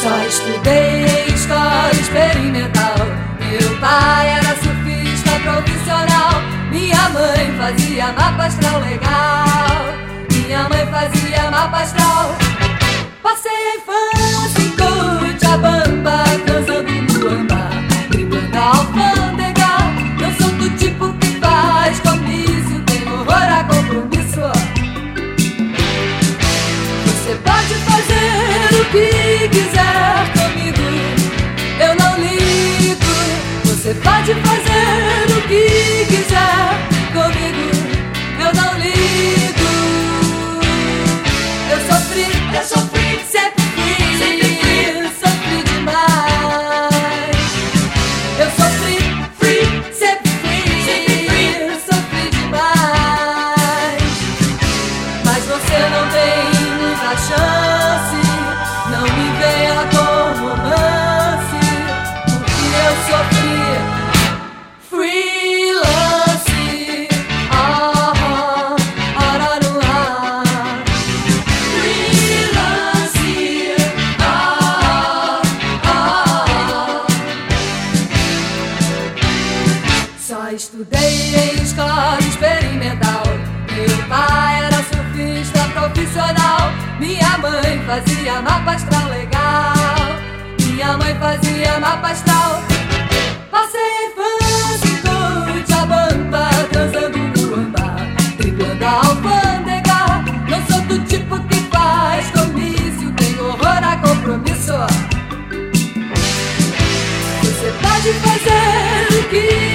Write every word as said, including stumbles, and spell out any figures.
Só estudei em escola experimental. Meu pai era surfista profissional. Minha mãe fazia mapa astral legal. Minha mãe fazia mapa astral. Passei a infância em Cochabamba, transando no Amba, driblando a alfândega. Eu sou do tipo que faz comício, tem horror a compromisso. Você pode fazer o que quiser comigo, eu não ligo. Você pode fazer o que quiser comigo, eu não ligo. Eu sofri, eu sofri, sempre fui, sempre fui, sofri demais. Eu sofri, fui, sempre fui, sempre fui, sofri demais. Mas você não tem muita chance, não me venha com romance, porque eu sofri freelance. Ah, ah, araruá. Freelance. Ah, ah. Só estudei em escola experimental. Meu pai era surfista profissional. Minha mãe fazia mapa astral legal. Minha mãe fazia mapa astral. Passei a infância em Cochabamba, transando no Amba, driblando a alfândega. Não sou do tipo que faz comício, tem horror a compromisso. Você pode fazer o que